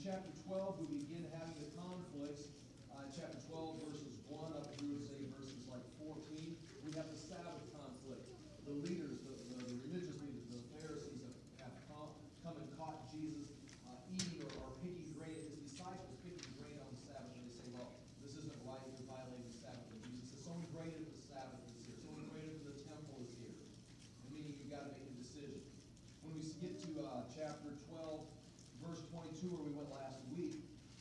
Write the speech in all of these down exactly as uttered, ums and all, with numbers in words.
chapter twelve, we begin having the conflicts. Uh, chapter twelve, verses one up through, say, verses like fourteen, we have the Sabbath conflict. The leaders, the, the, the religious leaders, the Pharisees have, have come, come and caught Jesus uh, eating or, or picking grain, his disciples picking grain on the Sabbath, and they say, well, this isn't right, you're violating the Sabbath. And Jesus says, someone greater than the Sabbath is here. Someone greater than the temple is here. And meaning you've got to make a decision. When we get to uh, chapter twelve, verse twenty-two, where we went last week,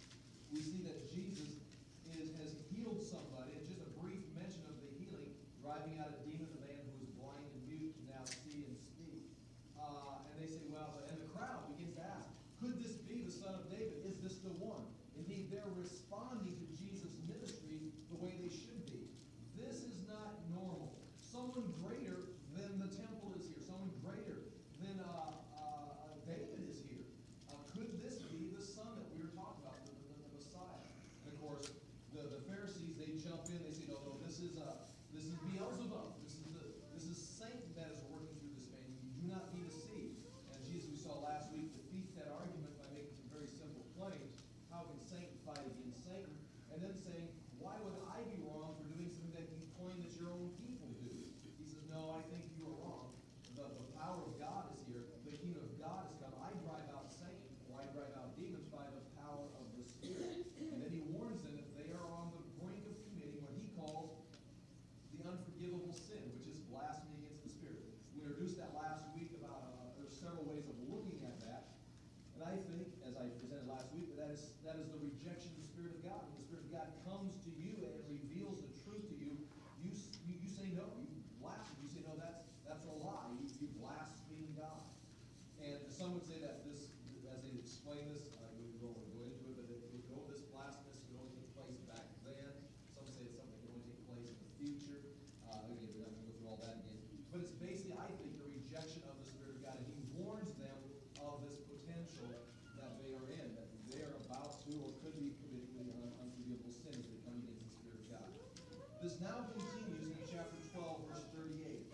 we see that Jesus is, has healed somebody, and just a brief mention of the healing, driving out a demon, the man who was blind and mute can now see and speak. Uh, and they say, well, and the crowd begins to ask, could this be the Son of David? Is this the one? Indeed, they're responding to Jesus' ministry the way they should be. This is not normal. Someone greater than the temple is here. Someone greater than uh, uh, David is here. Uh, could this be the Son that we were talking about, the, the, the Messiah? And of course, the, the Pharisees, they jump in. They say, no, no, this is uh, this is Beelzebub. This is the this is Satan that is working through this man. You do not be deceived. And Jesus, we saw last week, defeats that argument by making some very simple claims. How can Satan fight against Satan? And then saying, why would I be wrong for doing something that you claim that your own people do? He says, no, I think you are wrong. The, the power of God is here. The kingdom of God has come. I drive out Satan, or I drive out demons by the power of the Spirit. And then he warns them that they are on the brink of committing what he calls the unforgivable sin, which is blasphemy against the Spirit. We introduced that last week about, uh, there's several ways of looking at that. And I think, as I presented last week, that is, that is the rejection of the Spirit of God. When the Spirit of God comes to you and reveals the truth to you, you, you, you say no. You blaspheme. You say, no, that's, that's a lie. You, you blaspheme God. And some would say that this, as they explain this, uh, we can go, go into it, but it would go, this blasphemous could only take place back then. Some say it's something that can only take place in the future. Uh, again, we're not going to go through all that again. But it's basically, I think, the rejection of the Spirit of God. And he warns them of this potential that they are in, that they are about to or could be committing the unforgivable sins that come against the Spirit of God. This now continues in chapter twelve, verse thirty-eight.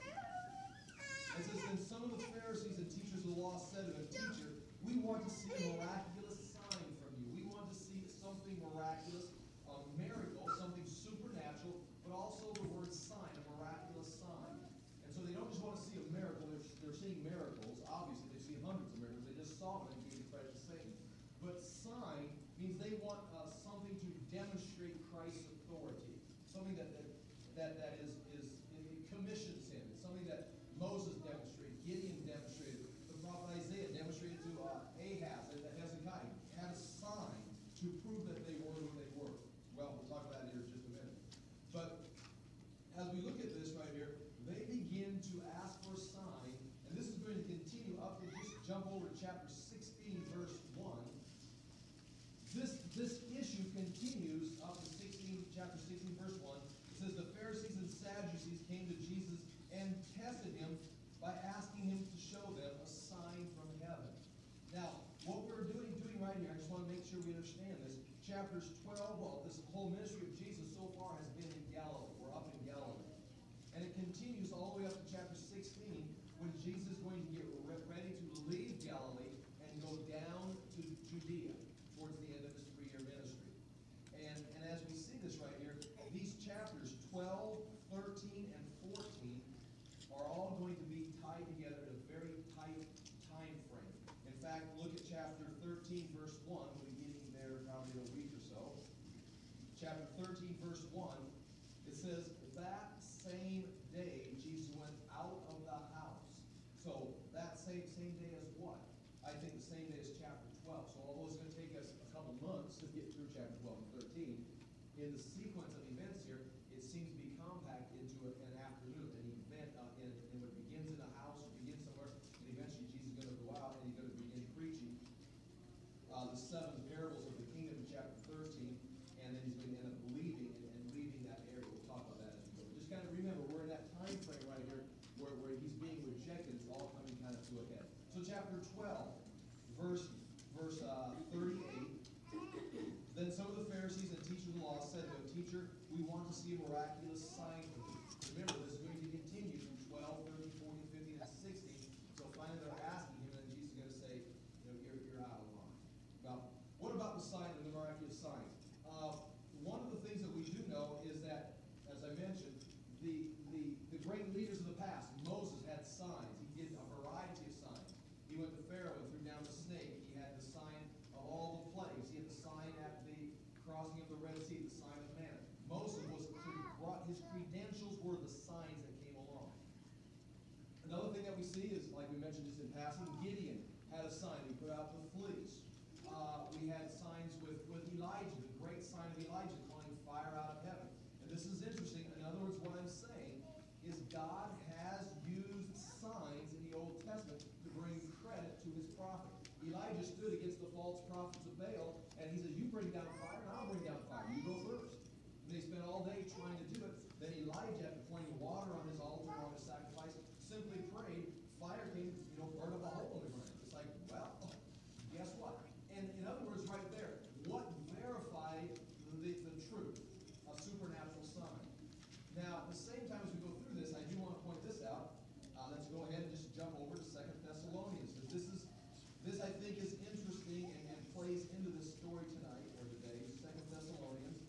It says, then some of the Pharisees and teachers of the law said to him, Teacher, we want to see a miraculous sign from you. We want to see something miraculous, a miracle, something supernatural, but also the word sign, a miraculous sign. And so they don't just want to see a miracle, they're, they're seeing miracles. Obviously, they've seen hundreds of miracles. They just saw them and gave the credit to Satan. But sign means they want uh, something to demonstrate Christ's authority. Something that that, that, that is, is it commissions him. It's something that Moses demonstrated, Gideon demonstrated, the prophet Isaiah demonstrated to uh, Ahaz and Hezekiah. Had a sign to prove that they were who they were. Well, we'll talk about that here in just a minute. But as we look at this right here, they begin to ask for a sign, and this is going to continue up to just jump over to chapter sixteen, verse one. This, this issue continues up to sixteen, chapter sixteen, verse one. It says, the Pharisees and Sadducees came to Jesus and tested him by asking him to show them a sign from heaven. Now, what we're doing, doing right here, I just want to make sure we understand this. Chapters twelve, well, this whole ministry of Jesus so far has been in Galilee. We're up in Galilee. And it continues all the way up to chapter sixteen, when Jesus is going to get ready to leave Galilee and go down to Judea towards the end of his three-year ministry. And, and as we see this right here, these chapters twelve, thirteen, and fourteen are all going to be tied together in a very tight time frame. In fact, look at chapter thirteen, verse one. We'll be getting there probably in a week or so. Chapter thirteen, verse one, it says, that same day Jesus went out of the house. So that same, same day as what? I think the same day as chapter twelve. So although it's going to take us a couple months to get through chapter twelve and thirteen, in the sequence of events here, it seems to be compact into an afternoon, an event, uh, in, in what begins in a house, or begins somewhere, and eventually Jesus is going to go out and he's going to begin preaching uh, the seven parables of the kingdom in chapter thirteen, and then he's going to end up leaving and, and leaving that area. We'll talk about that as we go. Just kind of remember, we're in that time frame right here where, where he's being rejected. It's all coming kind of to a head. So chapter twelve, verse, verse uh, thirty-eight. Then some of the Pharisees and teachers of the law said to him, Teacher, we want to see a miraculous sign from you. Remember, this is going to continue from twelve, thirteen, fourteen, fifteen, and sixteen. So finally they're asking him, and Jesus is going to say, you know, you're, you're out of line. Now, what about we see is, like we mentioned just in passing, Gideon had a sign. He put out the fleece. Uh, we had signs with, with Elijah, the great sign of Elijah calling fire out of heaven. And this is interesting. In other words, what I'm saying is God has used signs in the Old Testament to bring credit to his prophet. Elijah stood against the false prophets of Baal, and he said, you bring down fire, and I'll bring down fire. You go first. And they spent all day trying to do it. Then Elijah, after pouring water on his altar, on his sacrifice, simply prayed. Fire came, you know, burned up a hole in the ground. It's like, well, guess what? And in other words, right there, what verified the, the truth? A supernatural sign. Now, at the same time as we go through this, I do want to point this out. Uh, let's go ahead and just jump over to Second Thessalonians. Because this is, this I think is interesting and, and plays into this story tonight or today. Second Thessalonians.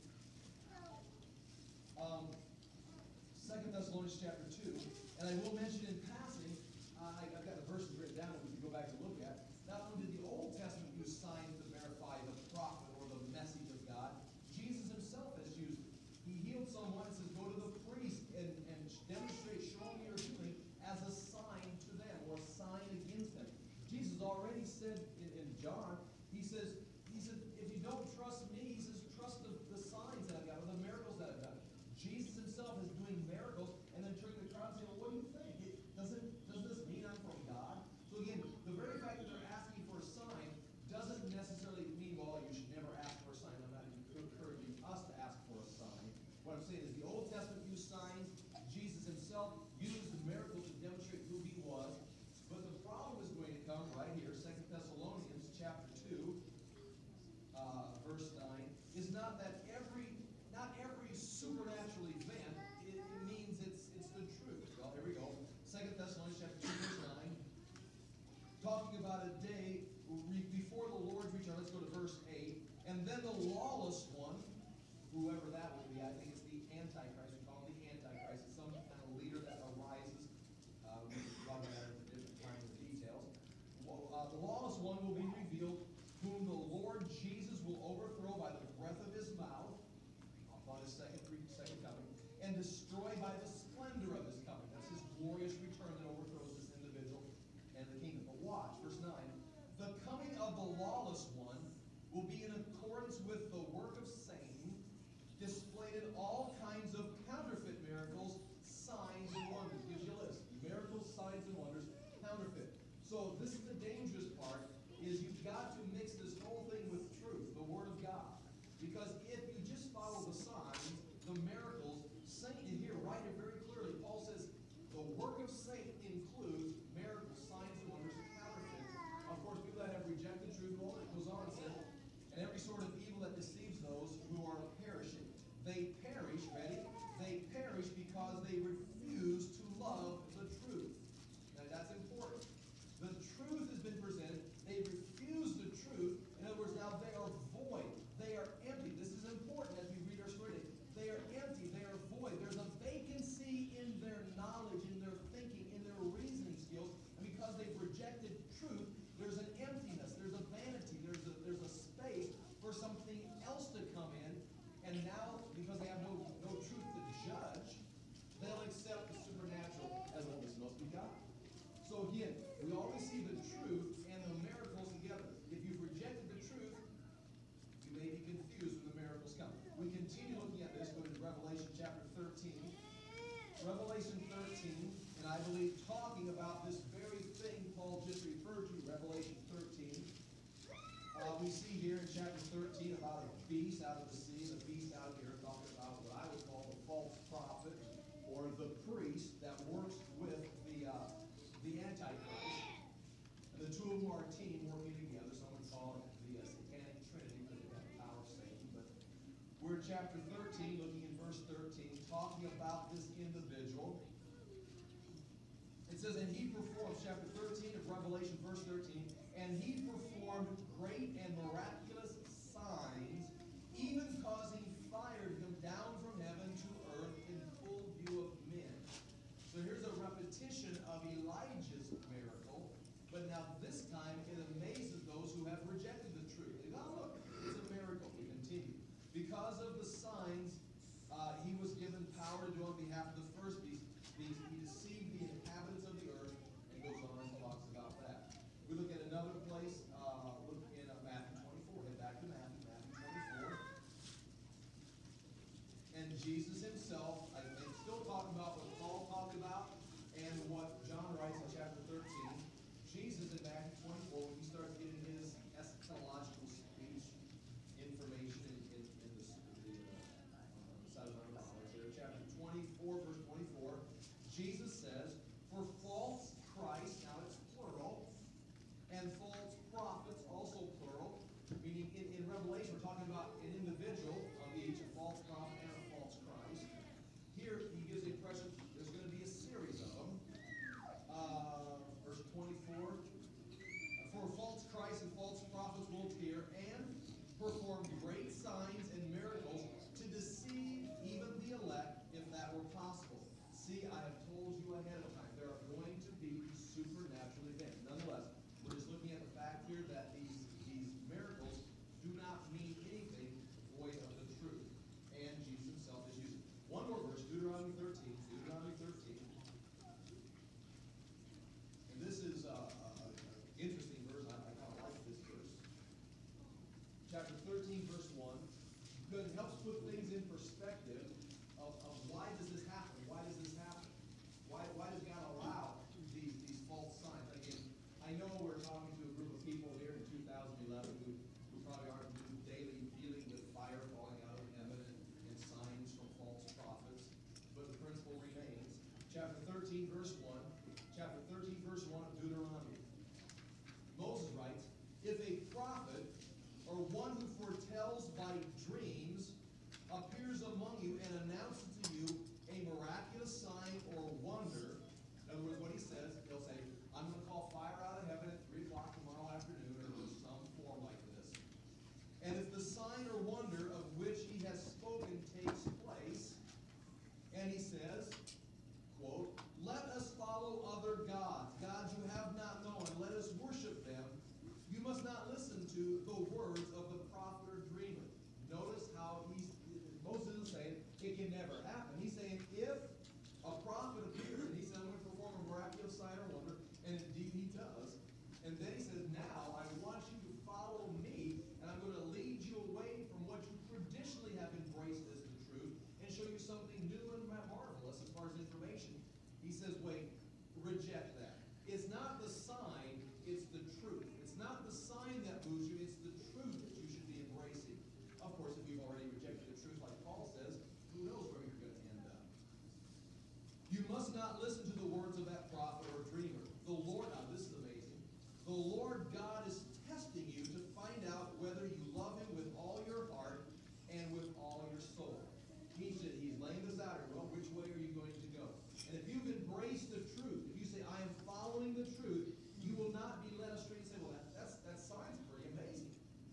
Um, Second Thessalonians chapter two. And I will mention in passing, uh, I, I've got the verses written down that we can go back and look at. Not only did the Old Testament use signs to verify the prophet or the message of God, Jesus himself has used it. He healed someone and says, go to the priest and, and demonstrate, show me your healing as a sign to them or a sign against them. Jesus already said in, in John, he says, he said, if you don't trust me, he says, trust the, the signs that I've got or the miracles that I've done. Jesus himself is doing miracles and then turning to the crowd and saying, well, what do you think? It, doesn't, doesn't this mean I'm from God? So again, the very fact that they're asking for a sign doesn't necessarily mean, well, you should never ask for a sign. I'm not encouraging us to ask for a sign. What I'm saying is the Old Testament used signs. Jesus himself used the miracles to demonstrate who he was. But the problem is going to come right here, Second Thessalonians chapter two, uh, verse nine, is not that every not every supernatural event, it, it means it's it's the truth. Well, here we go. Second Thessalonians chapter two, verse nine, talking about a day before the Lord's return. Let's go to verse eight. And then the lawless one, whoever that will be, I think it's the Antichrist. We call him the Antichrist. It's some kind of leader that arises. Uh, we can talk about it at a different time in the details. Well, uh, the lawless one will be revealed, whom the Lord Jesus will overthrow by the breath of his mouth upon his second, second coming, and destroy by the splendor of his coming. That's his glorious return that overthrows this individual and the kingdom. But watch, verse nine. The coming of the lawless one will be in accordance with the work of Satan, displayed in all kinds of counterfeit miracles, signs, and wonders. Gives you a list. Miracles, signs, and wonders, counterfeit. So this is the dangerous part, is you've got to mix this whole thing with truth, the Word of God. Because if you just follow the signs, the miracles, Satan here, right here very clearly, Paul says, the work of Satan includes miracles, signs, and wonders, counterfeit. Of course, people that have rejected truth, well, it goes on and says, and every sort of evil that deceives those who are perishing. They perish, ready? They perish because they refuse to love the truth. Now, that's important. The truth has been presented. They refuse the truth. In other words, now they are void. They are empty. This is important as we read our story. They are empty. They are void. There's a vacancy in their knowledge, in their thinking, in their reasoning skills. And because they've rejected truth, there's an emptiness. There's a vanity. There's a, there's a space for something else to come in. And now, because they have no, no truth to judge, they'll accept the supernatural as what was supposed to be God. So again, we always see the truth and the miracles together. If you've rejected the truth, you may be confused when the miracles come. We continue looking at this, going to Revelation chapter thirteen. Revelation thirteen, and I believe talking about this very thing Paul just referred to, Revelation thirteen. Uh, we see here in chapter thirteen about a beast out of the sea. The beast out here talking about what I would call the false prophet or the priest that works with the uh, the Antichrist. And the two of them are a team working together. Some would call it the uh, satanic trinity because they have the power of Satan. But we're in chapter thirteen, looking in verse thirteen, talking about this individual. It says, and he performed, chapter thirteen of Revelation, verse thirteen, and he performed great and miraculous signs, even causing fire to come down from heaven to earth in full view of men. So here's a repetition of Elijah's miracle, but now this time it amazes those who have rejected the truth. They go, oh, look, it's a miracle. We continue. Because of the signs, uh, he was given power to do on behalf of the first beast. beast. He deceived the inhabitants of the earth. And go Jesus himself, I think, still talking about what Paul talked about and what John writes in chapter thirteen. Jesus in Matthew twenty-four, when he starts giving his eschatological speech, information in, in, in the, the, uh, on the side of my Bible there, chapter twenty-four, verse twenty-four, Jesus says, for false Christ, now it's plural, and false prophets, also plural, meaning in, in Revelation we're talking about an individual of each, a false prophet and a false Christ. Here he gives the impression there's going to be a series of them. Uh, verse twenty-four, for false Christ and false prophets will appear and perform great signs and miracles to deceive even the elect, if that were possible. See, I have told you ahead of time, there are going to be supernatural events. Nonetheless, we're just looking at the fact here that these, these miracles do not mean anything void of the truth. And Jesus himself is using. One more verse, Deuteronomy thirteen. Deuteronomy thirteen. And this is uh, an interesting verse. I, I kind of like this verse. Chapter thirteen, verse one. Because it helps put things in perspective of, of why does this happen? Why does this happen? Why, why does God allow these, these false signs? Again, I know we're talking to a group of people here in two thousand eleven who, who probably aren't daily dealing with fire falling out of heaven and, and signs from false prophets, but the principle remains. Chapter thirteen, verse one. Chapter thirteen, verse one of Deuteronomy. Moses writes, if a prophet or one who foretells by dreams appears among you and announces to you a miraculous sign or wonder, in other words, what he says, he'll say, I'm going to call fire out of heaven at three o'clock tomorrow afternoon, or some form like this. And if the sign or wonder of which he has spoken takes place, and he says, quote, let us follow other gods, gods you have not known, and let us worship them, you must not listen to the words of the prophet or dreamer. Notice how he's, Moses isn't saying it can never happen. He's saying if a prophet appears and he says, I'm going to perform a miraculous sign or wonder, and indeed he does, and then he says, now I want you to follow me, and I'm going to lead you away from what you traditionally have embraced as the truth, and show you something new and marvelous as far as information. He says, wait, reject that. It's not the sign, it's the truth. It's not the sign that moves you, it's the truth that you should be embracing. Of course, if you've already rejected the truth, like Paul says, who knows where you're going to end up. You must not listen to the words of that prophet or dreamer. The Lord, now this is amazing, the Lord God is testing you to find out whether you love him with all your heart and with all your soul. He said, he's laying this out here. Well, which way are you going to go? And if you've embraced the truth, if you say, I am following the truth, you will not be led astray and say, well, that, that's, that sounds pretty amazing.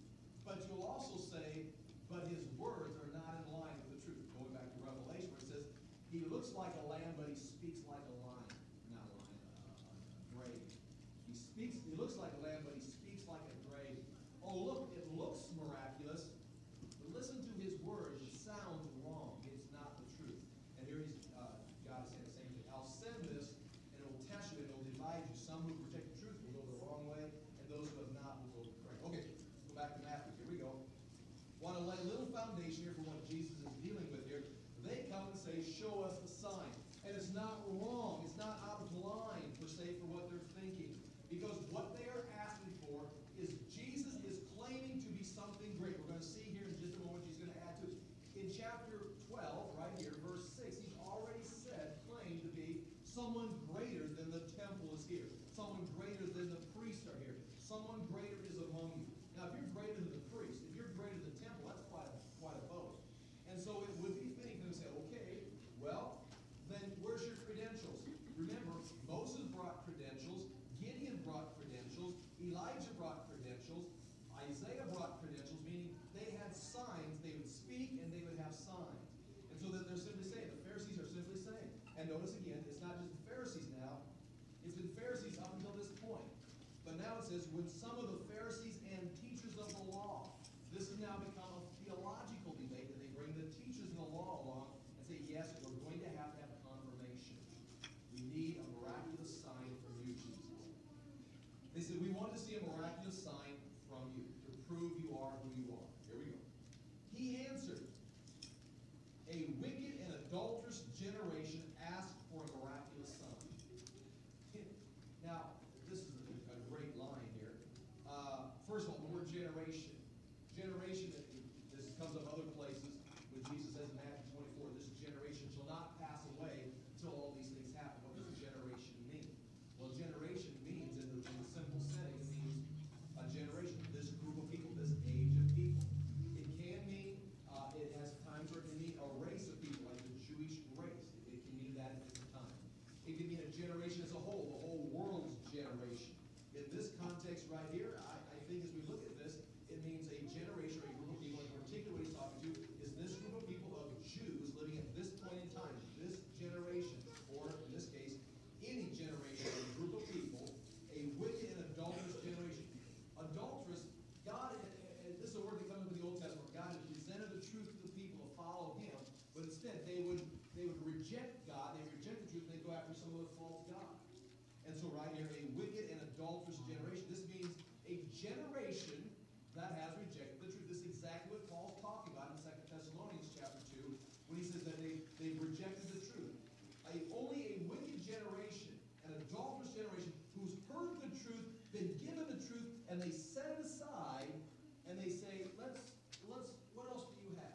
But you'll also say, but his words are not in line with the truth. Going back to Revelation where it says, he looks like a lamb, but he speaks like a lion. Not a lion, uh, a grave. He speaks, he looks like a lamb, but he speaks like a grave. Oh, look, it looks miraculous, but listen to his words. It sounds wrong. It's not the truth. And here he's, uh, God is saying the same thing. I'll send this, and it will test you, and it will divide you. Some who reject the truth will go the wrong way, and those who have not will go the correct. Okay, go back to Matthew. Here we go. Want to lay a little foundation here for what Jesus is dealing with here. They come and say, show us the sign. And it's not wrong. It's not out of line, per se, for what they're thinking. Because what they are asking for is Jesus is claiming to be something great. We're going to see here in just a moment, he's going to add to it. In chapter twelve, right here, verse six, he's already said, claimed to be someone greater than the temple is here. Someone greater than the priests are here. Someone greater is among you. Now, if you're greater than the priest, if you're greater than the temple, that's quite a, quite a boast. And so it would be fitting for them to say, okay, well, then where's your credentials? Remember, Moses brought credentials, Gideon brought credentials, Elijah brought credentials, Isaiah brought credentials, meaning they had signs, they would speak and they would have signs. And so that they're simply saying, the Pharisees are simply saying, and notice again, it's not just the Pharisees now, it's been Pharisees up until this point. But now it says, when some of the Pharisees and teachers of the law, this has now become a theological debate, and they bring the teachers of the law along and say, yes, we're going to have to have confirmation. We need a miraculous sign from you, Jesus. They said, we want to see a miraculous sign from you to prove you are who you are. Here we go. He answered, a wicked right here, I, I think as we look at this, it means a generation or a group of people. In particular, what he's talking to is this group of people of Jews living at this point in time, this generation, or in this case, any generation or group of people, a wicked and adulterous generation. Adulterous, God, and this is a word that comes from the Old Testament. God has presented the truth to the people to follow Him, but instead they would they would reject God, they would reject the truth, and they go after some of the false God. And so right here, a wicked and adulterous generation. This means a generation that has rejected the truth. This is exactly what Paul's talking about in Second Thessalonians chapter two, when he says that they, they've rejected the truth. A, only a wicked generation, an adulterous generation, who's heard the truth, been given the truth, and they set it aside, and they say, let's, let's, what else do you have?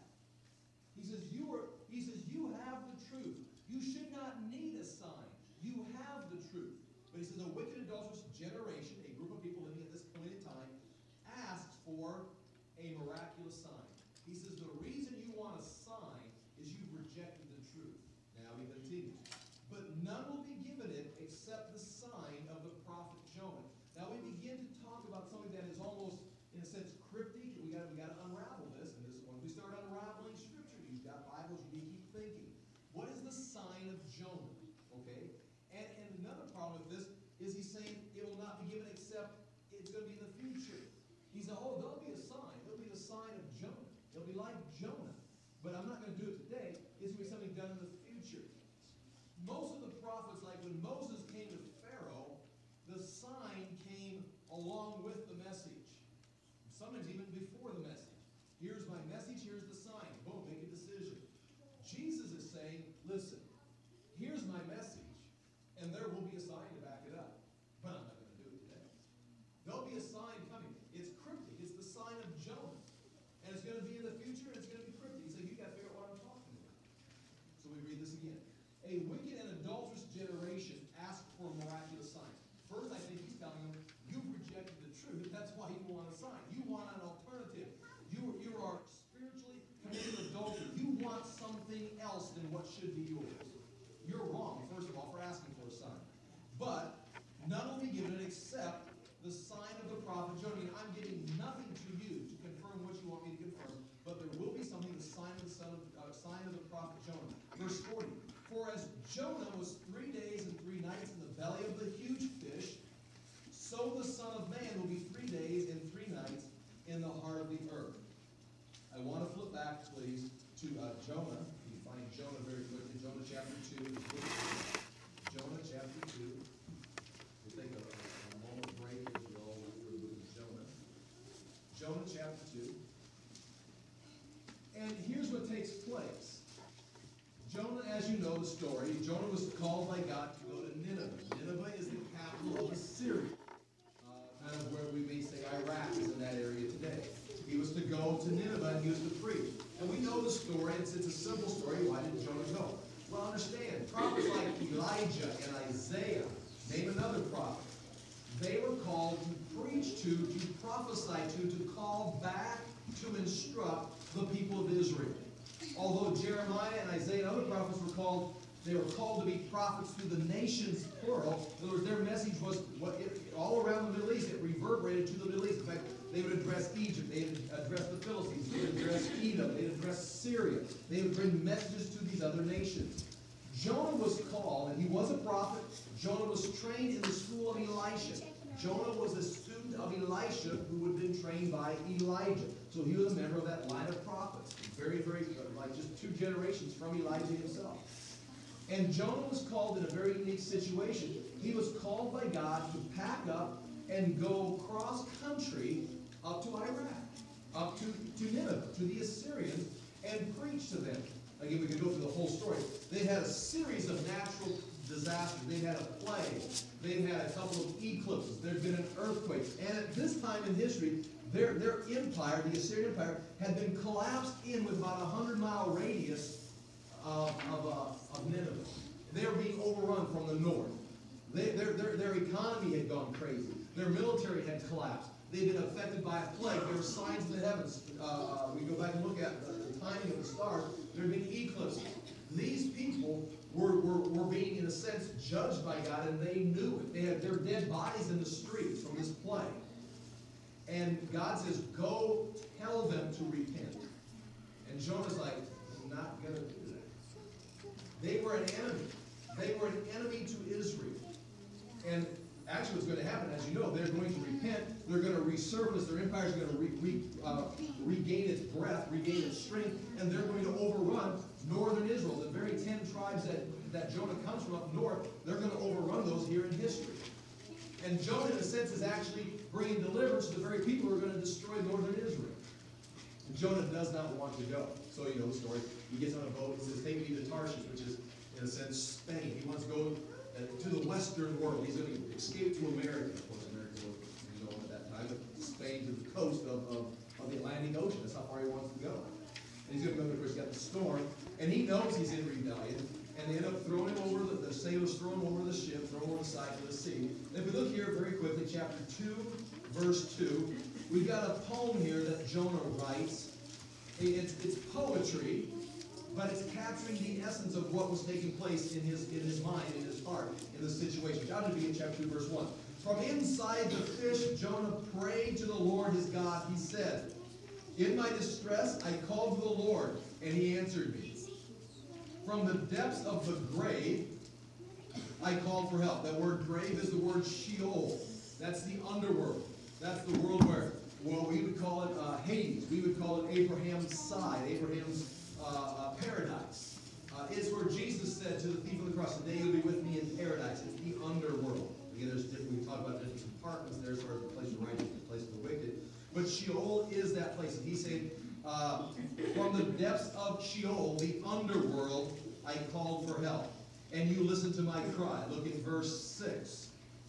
He says, you are, he says, you have the truth. You should not need a sign. You have the truth. But he says, a wicked, adulterous generation, a group of people living at this point in time, asks for a miraculous sign. He says, the reason you want a sign is you've rejected the truth. Now he continues. But none will be given it except the sign of the prophet Jonah. Now we begin to talk about something that is almost, in a sense, cryptic. We got we got to unravel this. And this is when we start unraveling Scripture. You've got Bibles. You need to keep thinking. What is the sign of Jonah? Okay. And, and another problem with this is he's saying it will not be given except it's going to be in the future. He said, oh, there'll be a sign. It'll be the sign of Jonah. It'll be like Jonah. But I'm not going to do it today. It's going to be something done in the future. Most of the prophets, like when Moses came to Pharaoh, the sign came along with the message. Sometimes even before the message. Here's my message. Here's the sign. Boom, make a decision. Jesus is saying, listen, here's my message. And there will be a sign to back it up. But I'm not going to do it today. There'll be a sign coming. It's cryptic. It's the sign of Jonah. And it's going to be in the future, and it's going to be cryptic. So you got to figure out what I'm talking about. So we read this again. A wicked and adulterous generation asked for a miraculous sign. First, I think he's telling them, you've rejected the truth. That's why you want a sign. You want an alternative. You, you are spiritually committed adultery. You want something else than what should be yours. You're wrong, first of all, for asking for a sign. But none will be given except the sign of the prophet Jonah. I mean, I'm giving nothing to you to confirm what you want me to confirm, but there will be something, the sign of the son of, uh, sign of the prophet Jonah. Verse forty. For as Jonah was three days and three nights in the belly of the huge fish, so the Son of Man will be three days and three nights in the heart of the earth. I want to flip back, please, to uh, Jonah. You find Jonah very quickly. Jonah chapter two. Jonah chapter two. We'll take a, a moment break as we all look through the book of Jonah. Jonah chapter two. And here's what takes place. Jonah, as you know the story, Jonah was called by God to go to Nineveh. Nineveh is the capital of Assyria. Uh, kind of where we may say Iraq is in that area today. He was to go to Nineveh and he was to preach. And we know the story. It's, it's a simple story. Why did Jonah go? Well, understand, prophets like Elijah and Isaiah, name another prophet, they were called to preach to, to prophesy to, to call back, to instruct the people of Israel. Although Jeremiah and Isaiah and other prophets were called, they were called to be prophets to the nations, plural. In other words, their message was what it, all around the Middle East. It reverberated to the Middle East. In fact, they would address Egypt. They would address the Philistines. They would address Edom. They would address Syria. They would bring messages to these other nations. Jonah was called, and he was a prophet. Jonah was trained in the school of Elisha. Jonah was a student of Elisha who had been trained by Elijah. So he was a member of that line of prophets. Very, very, like just two generations from Elijah himself. And Jonah was called in a very unique situation. He was called by God to pack up and go cross-country up to Iraq, up to, to Nineveh, to the Assyrians, and preach to them. Again, we could go through the whole story. They had a series of natural disasters. They had a plague. They had a couple of eclipses. There had been an earthquake. And at this time in history, their, their empire, the Assyrian Empire, had been collapsed in with about a hundred mile radius of, of, uh, of Nineveh. They were being overrun from the north. They, their, their, their economy had gone crazy. Their military had collapsed. They'd been affected by a plague. There were signs in the heavens. Uh, uh, we go back and look at the, the timing of the stars. There had been eclipses. These people were, were, were being, in a sense, judged by God, and they knew it. They had their dead bodies in the streets from this plague. And God says, go tell them to repent. And Jonah's like, I'm not going to do that. They were an enemy. They were an enemy to Israel. And actually what's going to happen, as you know, they're going to repent. They're going to resurface. Their empire is going to re, re, uh, regain its breath, regain its strength, and they're going to overrun northern Israel. The very ten tribes that, that Jonah comes from up north, they're going to overrun those here in history. And Jonah, in a sense, is actually bringing deliverance to the very people who are going to destroy northern Israel. And Jonah does not want to go. So you know the story. He gets on a boat and says, take me to Tarshish, which is, in a sense, Spain. He wants to go uh, to the western world. He's going to escape to America. Of course, America was known at that time, but Spain to the coast of, of, of the Atlantic Ocean. That's how far he wants to go. And he's going to go, of course, he's got the storm. And he knows he's in rebellion. And they end up throwing him over, the, the sailors throw him over the ship, throw him over the side of the sea. And if we look here very quickly, chapter two, verse two, we've got a poem here that Jonah writes. It's, it's poetry, but it's capturing the essence of what was taking place in his, in his mind, in his heart, in this situation. Down to begin chapter two, verse one. From inside the fish, Jonah prayed to the Lord his God. He said, in my distress, I called to the Lord, and he answered me. From the depths of the grave, I called for help. That word grave is the word Sheol. That's the underworld. That's the world where, well, we would call it uh, Hades. We would call it Abraham's side, Abraham's uh, uh, paradise. Uh, it's where Jesus said to the thief on the cross, today you'll be with me in paradise. It's the underworld. Again, there's different, we talk about different compartments there as far as the place of the righteous, the place of the wicked. But Sheol is that place. And he's saying, Uh, from the depths of Sheol, the underworld, I called for help. And you listened to my cry. Look at verse six.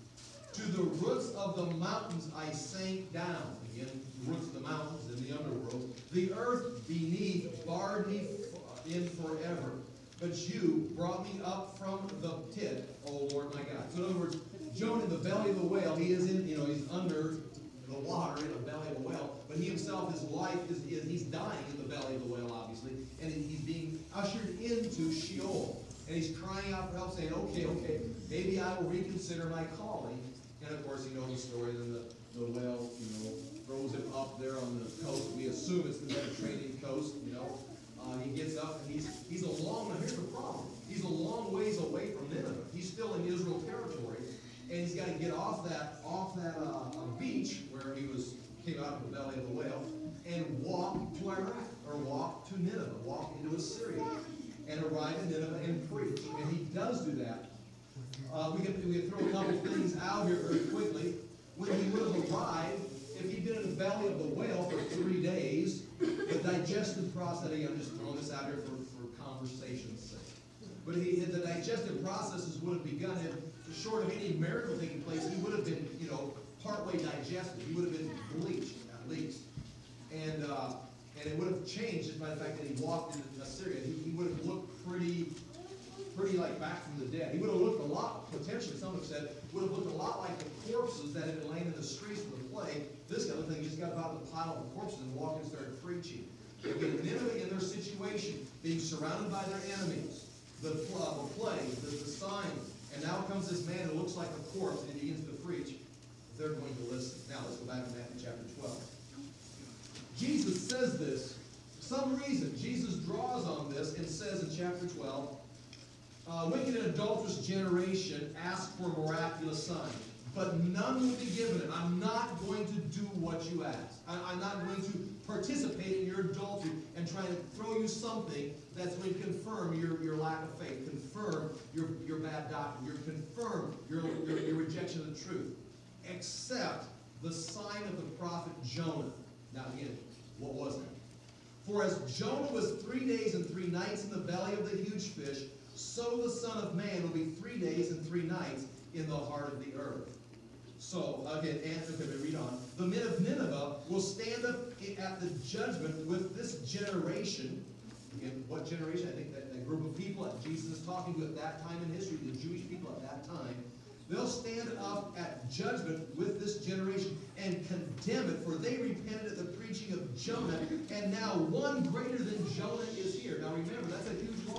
To the roots of the mountains I sank down. Again, the roots of the mountains in the underworld. The earth beneath barred me in forever. But you brought me up from the pit, O Lord my God. So in other words, Jonah in the belly of the whale, he is in, you know, he's under the water in the belly of a whale, but he himself, his life, is, is he's dying in the belly of the whale, obviously, and he's being ushered into Sheol, and he's crying out for help, saying, okay, okay, maybe I will reconsider my calling. And of course, you know the story, then the, the whale, you know, throws him up there on the coast. We assume it's the Mediterranean coast, you know. Uh, he gets up, and he's, he's a long, now here's the problem, he's a long ways away from Nineveh. He's still in Israel territory. And he's got to get off that off that uh, beach where he was came out of the belly of the whale and walk to Iraq or walk to Nineveh, walk into Assyria, and arrive in Nineveh and preach. And he does do that. Uh, we can we can throw a couple things out here very quickly. When he would have arrived, if he'd been in the belly of the whale for three days, the digestive process. Again, I'm just throwing this out here for, for conversation's sake. But he, the digestive processes would have begun if. Short of any miracle taking place, he would have been, you know, partway digested. He would have been bleached, at least. And uh, and it would have changed just by the fact that he walked into Assyria. He, he would have looked pretty, pretty like back from the dead. He would have looked a lot, potentially, some have said, would have looked a lot like the corpses that had been laying in the streets of the plague. This other thing, he just got about the pile of corpses and walked and started preaching. Again, Nineveh in their situation, being surrounded by their enemies, the, uh, the plague, the, the signs. And now comes this man who looks like a corpse, and he begins to preach. They're going to listen. Now let's go back to Matthew chapter twelve. Jesus says this. For some reason, Jesus draws on this and says in chapter twelve, uh, wicked and adulterous generation ask for a miraculous sign, but none will be given it. I'm not going to do what you ask. I, I'm not going to participate in your adultery and try to throw you something that's going to confirm your, your lack of faith, confirm your, your bad doctrine, your confirm your, your, your rejection of the truth, except the sign of the prophet Jonah. Now again, what was it? For as Jonah was three days and three nights in the belly of the huge fish, so the Son of Man will be three days and three nights in the heart of the earth. So, again, and, okay, read on. The men of Nineveh will stand up at the judgment with this generation. Again, what generation? I think that, that group of people that Jesus is talking to at that time in history, the Jewish people at that time, they'll stand up at judgment with this generation and condemn it, for they repented at the preaching of Jonah, and now one greater than Jonah is here. Now remember, that's a huge line.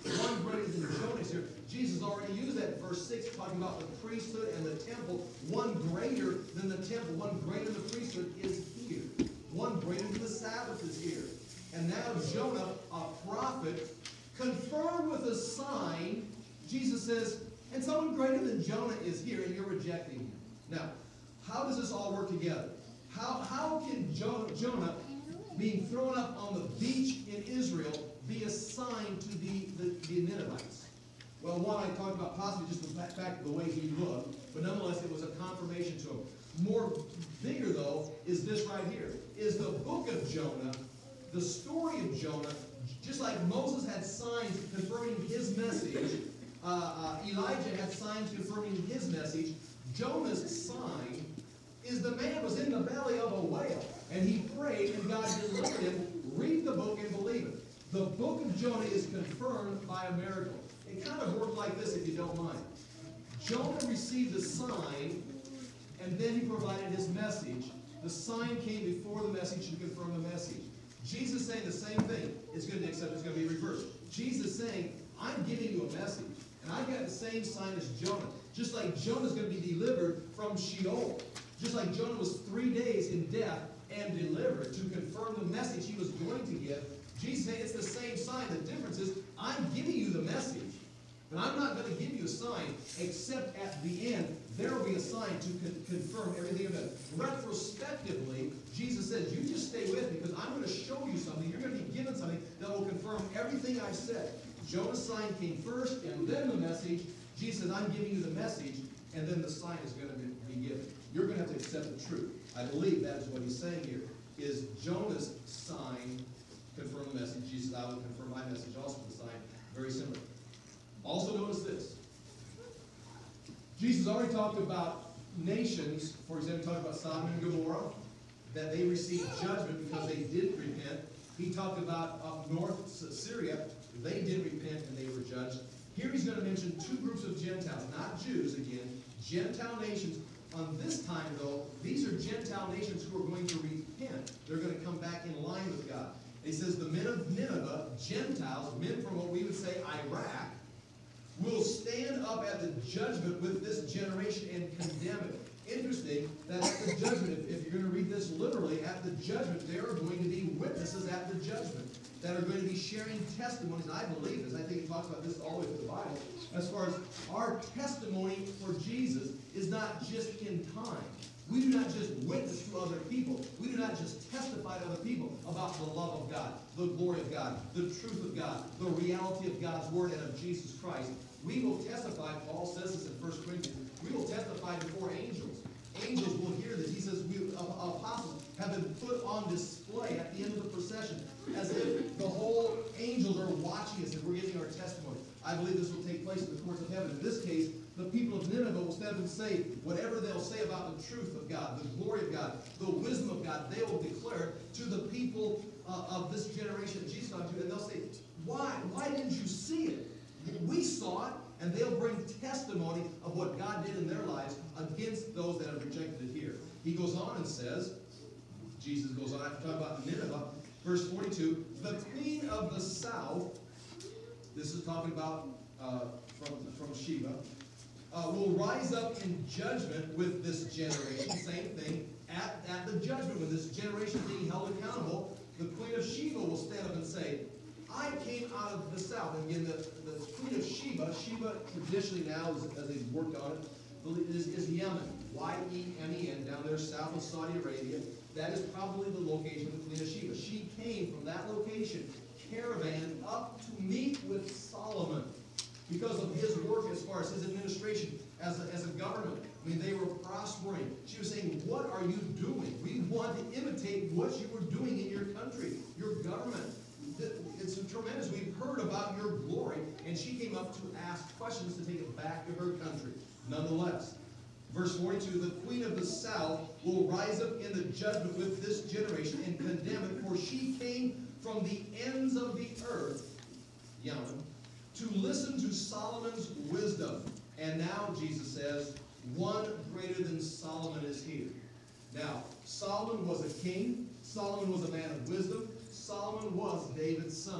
one greater than Jonah is here. Jesus already used that in verse six, talking about the priesthood and the temple. One greater than the temple, one greater than the priesthood is here. One greater than the Sabbath is here. And now Jonah, a prophet, confirmed with a sign. Jesus says, and someone greater than Jonah is here, and you're rejecting him. Now, how does this all work together? How, how can Jonah, Jonah, being thrown up on the beach in Israel, be a sign to the, the, the Ninevites? Well, one, I talked about possibly just the fact of the way he looked, but nonetheless, it was a confirmation to him. More bigger, though, is this right here, is the book of Jonah, the story of Jonah. Just like Moses had signs confirming his message, uh, uh, Elijah had signs confirming his message, Jonah's sign is the man was in the belly of a whale, and he prayed, and God delivered him. Read the book and believe it. The book of Jonah is confirmed by a miracle. It kind of worked like this, if you don't mind. Jonah received a sign, and then he provided his message. The sign came before the message to confirm the message. Jesus saying the same thing. It's going to, except it's going to be reversed. Jesus saying, I'm giving you a message, and I got the same sign as Jonah. Just like Jonah's going to be delivered from Sheol. Just like Jonah was three days in death and delivered to confirm the message he was going to give. Jesus saying it's the same sign. The difference is I'm giving you the message. But I'm not going to give you a sign, except at the end, there will be a sign to con confirm everything of it. Retrospectively, Jesus says, you just stay with me, because I'm going to show you something. You're going to be given something that will confirm everything I've said. Jonah's sign came first, and then the message. Jesus says, I'm giving you the message, and then the sign is going to be, be given. You're going to have to accept the truth. I believe that is what he's saying here, is Jonah's sign confirm the message. Jesus, I will confirm my message also with the sign. Very similar. Also notice this. Jesus already talked about nations, for example, he talked about Sodom and Gomorrah, that they received judgment because they did repent. He talked about up north, Syria, they did repent and they were judged. Here he's going to mention two groups of Gentiles, not Jews again, Gentile nations. On this time, though, these are Gentile nations who are going to repent. They're going to come back in line with God. He says the men of Nineveh, Gentiles, men from what we would say Iraq, will stand up at the judgment with this generation and condemn it. Interesting that at the judgment, if, if you're going to read this literally, at the judgment, there are going to be witnesses at the judgment that are going to be sharing testimonies. I believe this. I think he talks about this all the way through the Bible. As far as our testimony for Jesus is not just in time. We do not just witness to other people. We do not just testify to other people about the love of God, the glory of God, the truth of God, the reality of God's Word and of Jesus Christ. We will testify, Paul says this in First Corinthians, we will testify before angels. Angels will hear this. He says we, apostles, have been put on display at the end of the procession as if the whole angels are watching us and we're giving our testimony. I believe this will take place in the courts of heaven. In this case, the people of Nineveh will stand up and say whatever they'll say about the truth of God, the glory of God, the wisdom of God, they will declare it to the people uh, of this generation that Jesus talked to, and they'll say, why? Why didn't you see it? We saw it, and they'll bring testimony of what God did in their lives against those that have rejected it here. He goes on and says, Jesus goes on after talking about Nineveh, verse forty-two, the queen of the south, this is talking about uh, from, from Sheba, uh, will rise up in judgment with this generation, same thing, at, at the judgment, when this generation is being held accountable, the queen of Sheba will stand up and say, I came out of the south. And again, the, the queen of Sheba, Sheba traditionally now, as, as they've worked on it, is, is Yemen, Y E M E N, down there south of Saudi Arabia. That is probably the location of the queen of Sheba. She came from that location, caravan up to meet with Solomon because of his work as far as his administration as a, as a government. I mean, they were prospering. She was saying, what are you doing? We want to imitate what you were doing in your country, your government. It's tremendous. We've heard about your glory. And she came up to ask questions to take it back to her country. Nonetheless, verse forty-two, the queen of the south will rise up in the judgment with this generation and condemn it, for she came from the ends of the earth, Yemen, to listen to Solomon's wisdom. And now, Jesus says, one greater than Solomon is here. Now, Solomon was a king. Solomon was a man of wisdom. Solomon was David's son.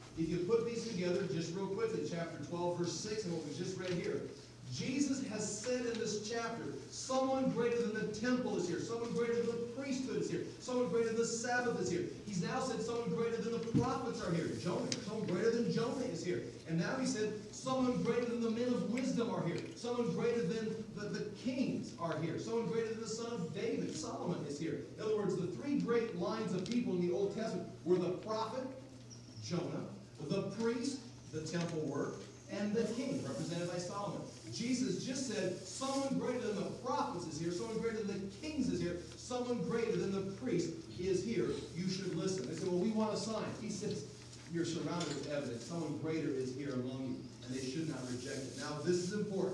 if you put these together just real quickly, chapter twelve, verse six, and what we just read here, Jesus has said in this chapter, someone greater than the temple is here. Someone greater than the priesthood is here. Someone greater than the Sabbath is here. He's now said someone greater than the prophets are here. Jonah, someone greater than Jonah is here. And now he said someone greater than the men of wisdom are here. Someone greater than the, the kings are here. Someone greater than the son of David, Solomon, is here. In other words, the three great lines of people in the Old Testament were the prophet, Jonah, the priest, the temple work, and the king, represented by Solomon. Jesus just said, someone greater than the prophets is here, someone greater than the kings is here, someone greater than the priest is here. You should listen. They said, well, we want a sign. He says, you're surrounded with evidence. Someone greater is here among you, and they should not reject it. Now, this is important.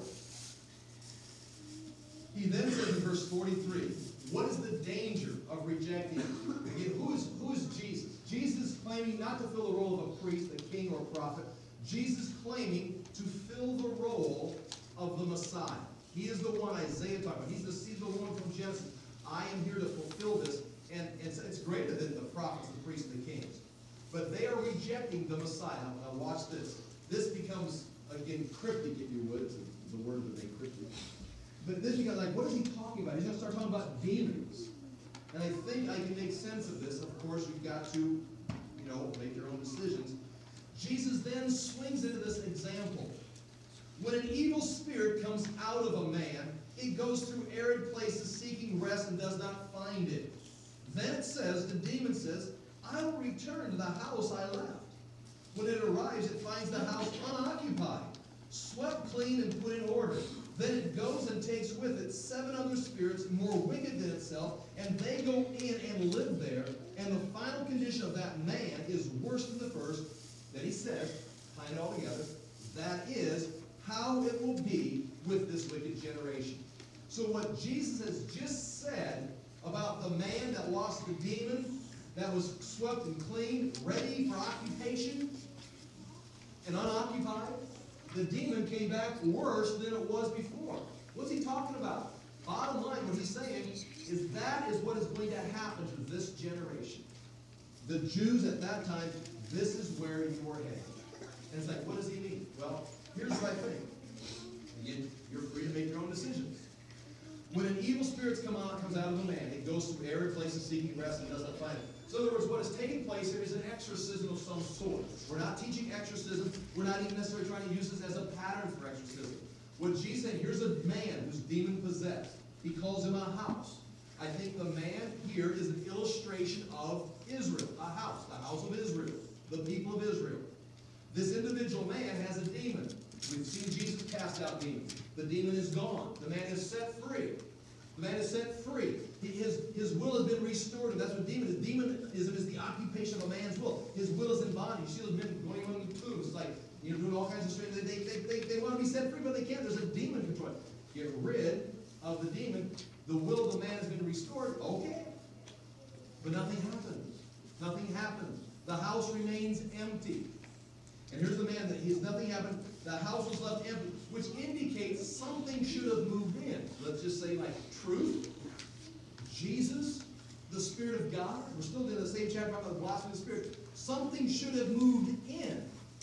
He then says in verse forty-three, what is the danger of rejecting it? Again, who is, who is Jesus? Jesus claiming not to fill the role of a priest, a king, or a prophet. Jesus claiming to fill the role of the Messiah. He is the one Isaiah talked about. He's the seed of the woman from Genesis. I am here to fulfill this. And it's, it's greater than the prophets, the priests, and the kings. But they are rejecting the Messiah. Now, now watch this. This becomes, again, cryptic, if you would. It's the word that they cryptic. But this becomes like, what is he talking about? He's going to start talking about demons. And I think I can make sense of this. Of course, you've got to, you know, make your own decisions. Jesus then swings into this example. When an evil spirit comes out of a man, it goes through arid places seeking rest and does not find it. Then it says, the demon says, I will return to the house I left. When it arrives, it finds the house unoccupied, swept clean and put in order. Then it goes and takes with it seven other spirits more wicked than itself, and they go in and live there. And the final condition of that man is worse than the first. Then he says, tying it all together, that is how it will be with this wicked generation. So what Jesus has just said about the man that lost the demon, that was swept and cleaned, ready for occupation, and unoccupied, the demon came back worse than it was before. What's he talking about? Bottom line, what he's saying is that is what is going to happen to this generation. The Jews at that time, this is where you are headed. And it's like, what does he mean? Well, here's what I think. Again, you're free to make your own decisions. When an evil spirit come out, comes out of a man, it goes through arid places seeking rest and does not find it. So in other words, what is taking place here is an exorcism of some sort. We're not teaching exorcism. We're not even necessarily trying to use this as a pattern for exorcism. What Jesus said, here's a man who's demon-possessed. He calls him a house. I think the man here is an illustration of Israel, a house, the house of Israel, the people of Israel. This individual man has a demon. We've seen Jesus cast out demons. The demon is gone. The man is set free. The man is set free. He, his, his will has been restored, and that's what demon is. Demonism is the occupation of a man's will. His will is in bondage. You see those men going among the tombs. It's like, you know, doing all kinds of strange things. They, they, they, they want to be set free, but they can't. There's a demon control. Get rid of the demon. The will of the man has been restored. Okay. But nothing happens. Nothing happens. The house remains empty. And here's the man that he has nothing happened. The house was left empty, which indicates something should have moved in. Let's just say like truth, Jesus, the Spirit of God. We're still in the same chapter about the blasphemy of the Spirit. Something should have moved in.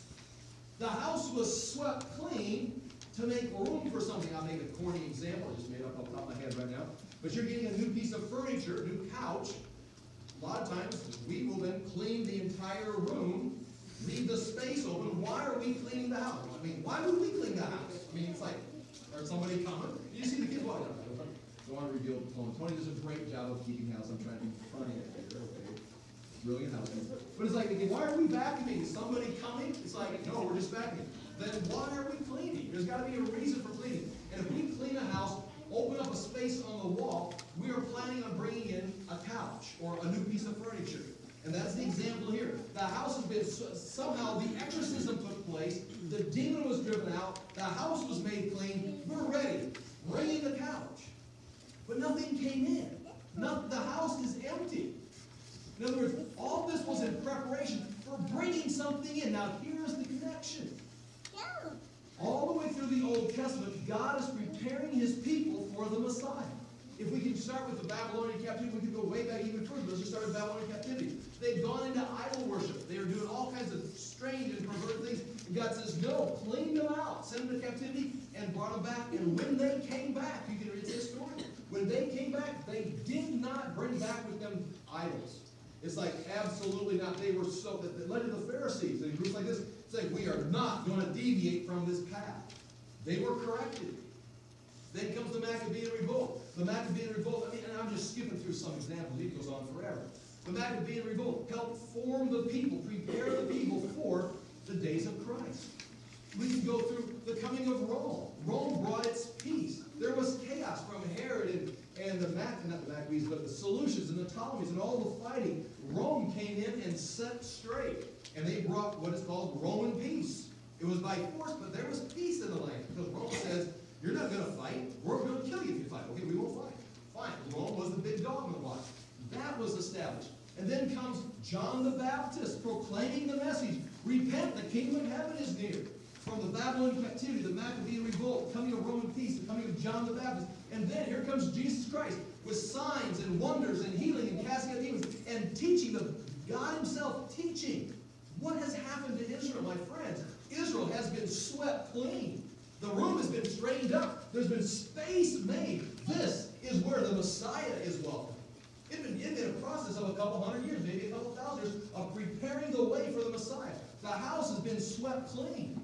The house was swept clean to make room for something. I'll make a corny example. I just made it up off the top of my head right now. But you're getting a new piece of furniture, a new couch. A lot of times, we will then clean the entire room, leave the space open. Why are we cleaning the house? I mean, why would we clean the house? I mean, it's like, or somebody coming. You see the kids walking up. I don't want to reveal Tony. Tony does a great job of keeping house. I'm trying to be funny here. Okay. Brilliant housekeeper. But it's like, okay, why are we vacuuming? Is somebody coming? It's like, no, we're just vacuuming. Then why are we cleaning? There's got to be a reason for cleaning. And if we clean a house, open up a space on the wall, we are planning on bringing in a couch or a new piece of furniture. And that's the example here. The house has been, somehow the exorcism took place, the demon was driven out, the house was made clean, we're ready. Bring in the couch. But nothing came in. Not, the house is empty. In other words, all this was in preparation for bringing something in. Now here's the connection. All the way through the Old Testament, God is preparing his people for the Messiah. If we can start with the Babylonian captivity, we can go way back even further. Let's just start with Babylonian captivity. They've gone into idol worship. They are doing all kinds of strange strange and perverted things. And God says, no, clean them out, send them to captivity, and brought them back. And when they came back, you can read this story. When they came back, they did not bring back with them idols. It's like, absolutely not. They were so, that led to the Pharisees and groups like this, saying, we are not going to deviate from this path. They were corrected. Then comes the Maccabean revolt. The Maccabean revolt, I mean, and I'm just skipping through some examples. It goes on forever. The Maccabean revolt helped form the people, prepare the people for the days of Christ. We can go through the coming of Rome. Rome brought its peace. There was chaos from Herod and, and the Mac, not the Maccabees, but the Seleucids and the Ptolemies and all the fighting. Rome came in and set straight. And they brought what is called Roman peace. It was by force, but there was peace in the land. Because Rome says, you're not going to fight. We're going to kill you if you fight. Okay, we won't fight. Fine. Rome was the big dog in the block. That was established. And then comes John the Baptist proclaiming the message. Repent, the kingdom of heaven is near. From the Babylonian captivity, the Maccabean revolt, the coming of Roman peace, the coming of John the Baptist. And then here comes Jesus Christ with signs and wonders and healing and casting out demons and teaching, the God himself teaching. What has happened to Israel, my friends? Israel has been swept clean. The room has been straightened up. There's been space made. This is where the Messiah is welcome. It's been, it's been a process of a couple hundred years, maybe a couple thousand years, of preparing the way for the Messiah. The house has been swept clean.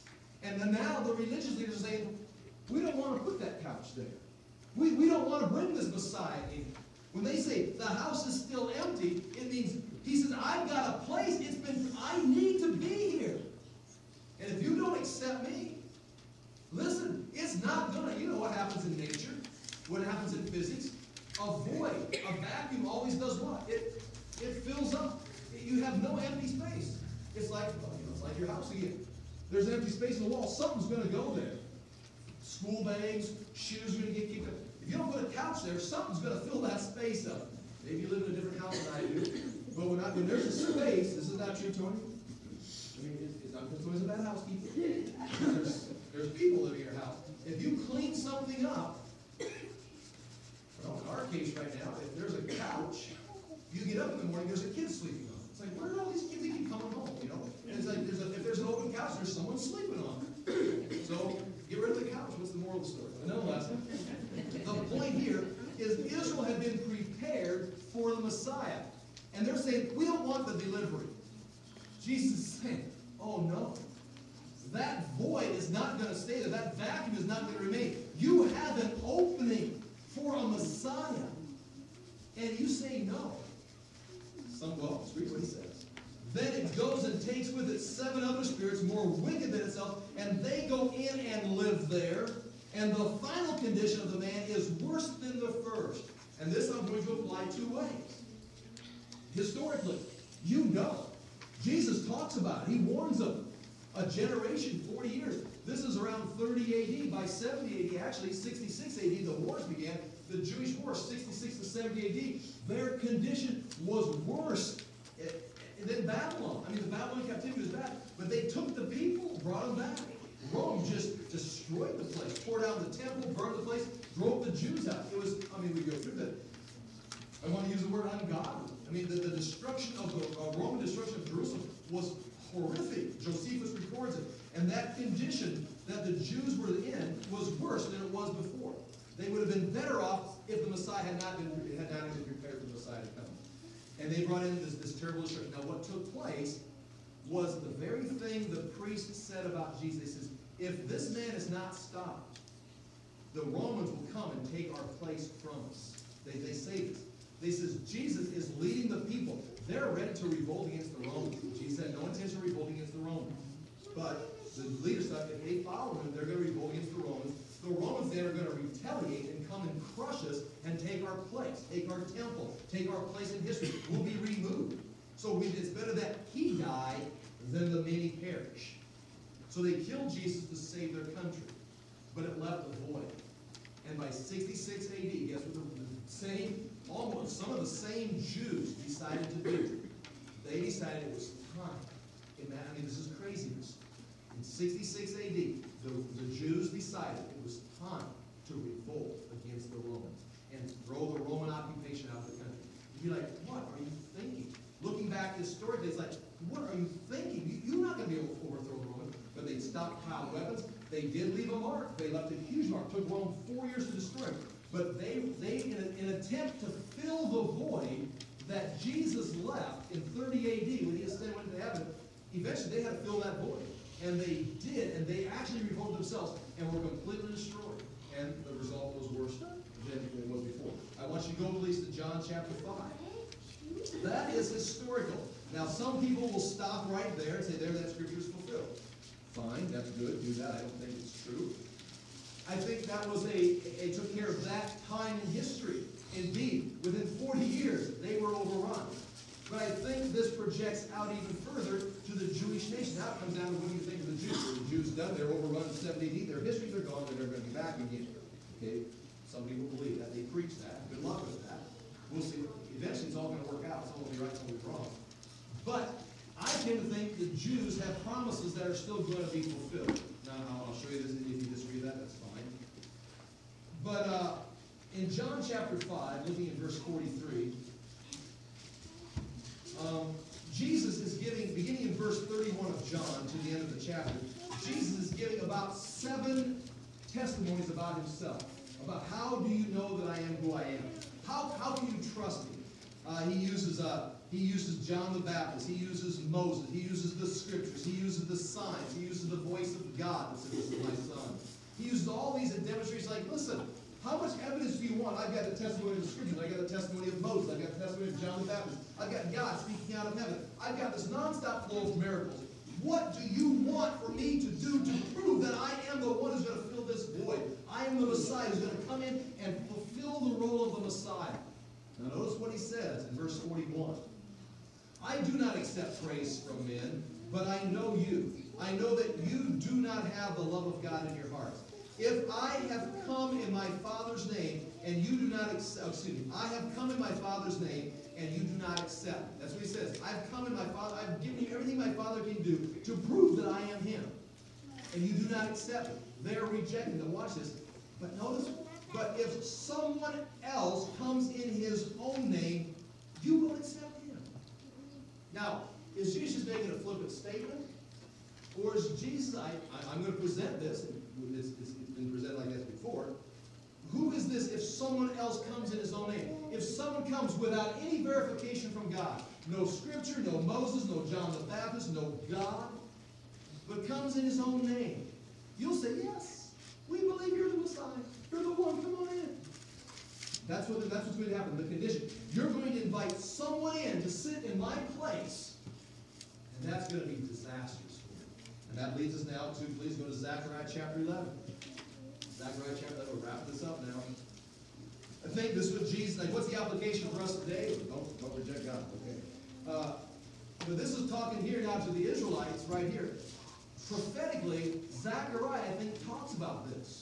And then now the religious leaders are saying, we don't want to put that couch there. We, we don't want to bring this Messiah in. When they say the house is still empty, it means, he says, I've got a place. It's been, I need to be here. And if you don't accept me, listen, it's not going to, you know what happens in nature, what happens in physics? A void, a vacuum always does what? It, it fills up. You have no empty space. It's like, well, you know, it's like your house again. There's an empty space in the wall. Something's going to go there. School bags, shoes are going to get kicked up. If you don't put a couch there, something's going to fill that space up. Maybe you live in a different house than I do. But when, I, when there's a space, this is not true, Tony. I mean, it's, it's not because Tony's a bad housekeeper. There's, there's people living in your house. If you clean something up, well, in our case right now, if there's a couch, you get up in the morning, there's a kid sleeping on it. It's like, where are all these kids that keep coming home, you know? And it's like, there's a, if there's an open couch, there's someone sleeping on it. So, get rid of the couch. What's the moral of the story? No lesson. The point here is Israel had been prepared for the Messiah. And they're saying, we don't want the delivery. Jesus is saying, oh no. That void is not going to stay there. That vacuum is not going to remain. You have an opening for a Messiah. And you say no. Some, well, let's read what he says. Then it goes and takes with it seven other spirits more wicked than itself, and they go in and live there. And the final condition of the man is worse than the first. And this I'm going to apply two ways. Historically, you know, Jesus talks about it. He warns of a generation, forty years. This is around thirty A D. By seventy A D, actually, sixty-six A D, the wars began. The Jewish war, sixty-six to seventy A D, their condition was worse than Babylon. I mean, the Babylonian captivity was bad, but they took the people, brought them back. Rome just destroyed the place, tore down the temple, burned the place, drove the Jews out. It was, I mean, we go through that. I want to use the word ungodly. I mean, the, the destruction of the uh, Roman destruction of Jerusalem was horrific. Josephus records it. And that condition that the Jews were in was worse than it was before. They would have been better off if the Messiah had not been, had not been prepared for the Messiah to come. And they brought in this, this terrible destruction. Now, what took place was the very thing the priest said about Jesus. He says, if this man is not stopped, the Romans will come and take our place from us. They, they say this. They says, Jesus is leading the people. They're ready to revolt against the Romans. Jesus said, no intention of revolting against the Romans. But the leaders thought if they follow him, they're going to revolt against the Romans. The Romans then are going to retaliate and come and crush us and take our place, take our temple, take our place in history. We'll be removed. So we, it's better that he die than the many perish. So they killed Jesus to save their country. But it left a void. And by sixty-six A D, guess what the, the same, almost some of the same Jews decided to do? They decided it was time. I mean, this is craziness. In sixty-six A D, the, the Jews decided it was time to revolt against the Romans and throw the Roman occupation out of the country. You'd be like, what are you thinking? Looking back historically, it's like, what are you thinking? You, you're not going to be able to overthrow the Romans, but they stockpiled weapons. They did leave a mark. They left a huge mark. It took Rome four years to destroy them. But they, they in, a, in an attempt to fill the void that Jesus left in thirty A D when he ascended went to heaven, eventually they had to fill that void. And they did, and they actually revolted themselves and were completely destroyed. And the result was worse than it was before. I want you to go, please, to John chapter five. That is historical. Now, some people will stop right there and say, there, that scripture is fulfilled. Fine, that's good. Do that. I don't think it's true. I think that was a, it took care of that time in history. Indeed, within forty years, they were overrun. But I think this projects out even further to the Jewish nation. Now it comes down to what do you think of the Jews? Are the Jews done? They're overrun in seventy A D. Their histories are gone. They're never going to be back again. Okay? Some people believe that. They preach that. Good luck with that. We'll see. Eventually, it's all going to work out. Some will be right, some will be wrong. But I tend to think the Jews have promises that are still going to be fulfilled. Now, I'll show you this. If you disagree with that, that's fine. But uh, in John chapter five, looking at verse forty-three, um, Jesus is giving, beginning in verse thirty-one of John to the end of the chapter, Jesus is giving about seven testimonies about himself. About how do you know that I am who I am? How, how can you trust me? Uh, he uses uh, he uses John the Baptist. He uses Moses. He uses the scriptures. He uses the signs. He uses the voice of God that says, "This is my son." He uses all these and demonstrates like, listen, how much evidence do you want? I've got the testimony of the scriptures. I've got the testimony of Moses. I've got the testimony of John the Baptist. I've got God speaking out of heaven. I've got this nonstop flow of miracles. What do you want for me to do to prove that I am the one who's going to fill this void? I am the Messiah who's going to come in and fulfill the role of the Messiah. Now notice what he says in verse forty-one. I do not accept praise from men, but I know you. I know that you do not have the love of God in your hearts. If I have come in my Father's name, and you do not accept, excuse me, I have come in my Father's name, and you do not accept. That's what he says. I've come in my Father, I've given you everything my Father can do to prove that I am him. And you do not accept it. They're rejecting it. Watch this. But notice, but if someone else comes in his own name, you will accept him. Now, is Jesus making a flippant statement? Or is Jesus, I, I, I'm going to present this, and it's, it's been presented like this before. Who is this if someone else comes in his own name? If someone comes without any verification from God, no scripture, no Moses, no John the Baptist, no God, but comes in his own name, you'll say, yes, we believe you're the Messiah. You're the one, come on in. That's, what, that's what's going to happen, the condition. You're going to invite someone in to sit in my place, and that's going to be disastrous for you. And that leads us now to, please go to Zechariah chapter eleven. Zechariah chapter eleven, we'll wrap this up now. I think this is what Jesus, like, what's the application for us today? Don't, don't reject God, okay. Uh, but this is talking here now to the Israelites right here. Prophetically, Zechariah, I think, talks about this.